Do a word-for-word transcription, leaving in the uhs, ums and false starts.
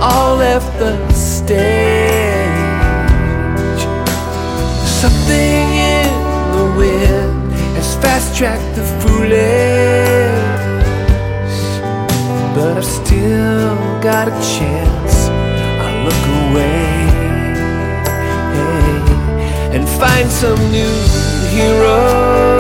all left the stage. Something in the wind has fast-tracked the foolish, but I've still got a chance. I look away and find some new hero.